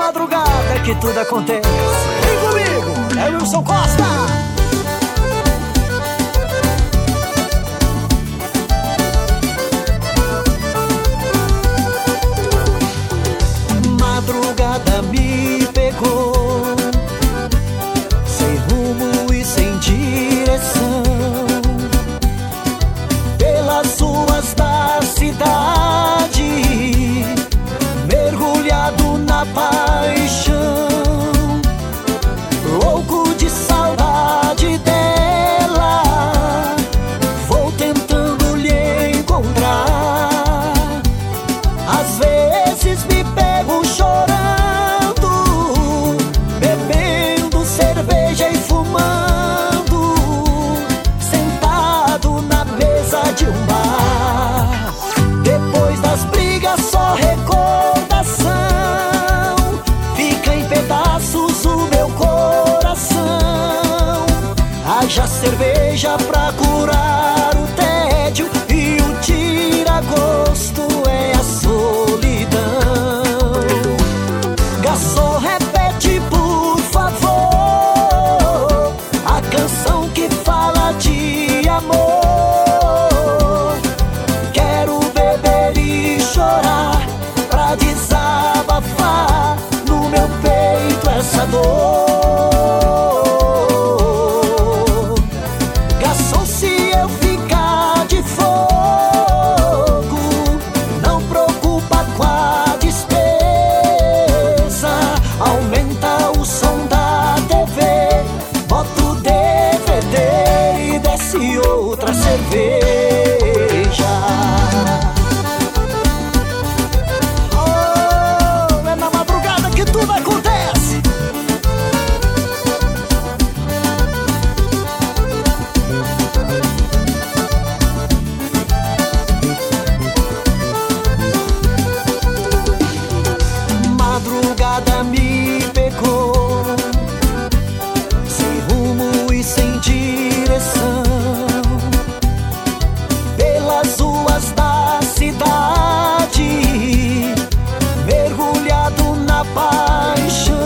madrugada que tudo acontece. Vem comigo, é Wilson Costa. Madrugada me pegou, sem rumo e sem direção, pelas ruas da cidade, mergulhado na paixão, louco de saudade dela, vou tentando lhe encontrar. Às vezes me pego chorando, bebendo cerveja e fumando, sentado na mesa de um bar. Depois das brigas só recordação, fica em pedaços o meu coração. Haja cerveja pra curar o tédio, e o tira-gosto é a solidão. Garçom, repete por favor a canção que fala de amor. Quero beber e chorar pra desabafar no meu peito essa dor. Garçom, se eu ficar de fogo, não preocupa com a despesa. Aumenta o som da TV, bota o DVD e desce outra cerveja. Oh, é na madrugada que tudo acontece. Madrugada me pegou, sem rumo e sem direção, pelas ruas da cidade, mergulhado na paixão,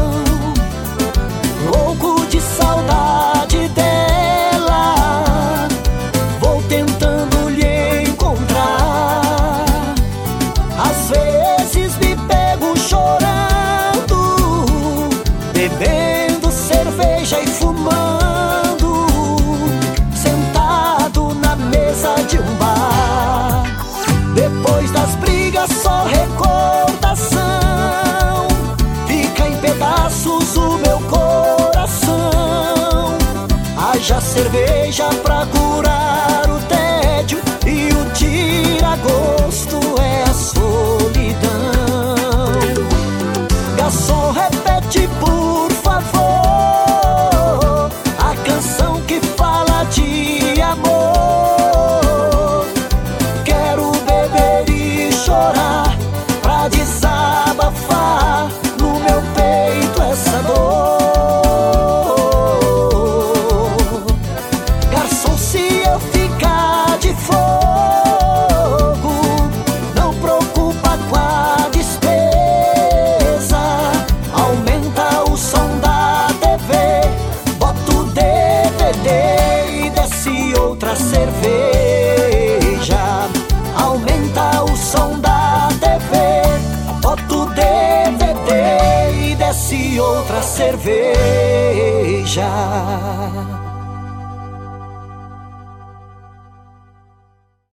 louco de saudade dela, vou tentando lhe encontrar. Às vezes me pego chorando, bebendo cerveja e fumando, sentado na mesa de um bar. Depois das brigas só recordação, fica em pedaços o meu coração. Haja cerveja pra curar o tédio, e o tira-gosto é a solidão. Garçom, repete por favor a canção que fala de amor. Quero beber e chorar pra desabafar no meu peito essa dor. Garçom, se eu ficar de fogo, não preocupa com a despesa. Aumenta o som da TV, bota o DVD e desce outra cerveja. Aumenta o som da TV, bota o DVD e desce outra cerveja.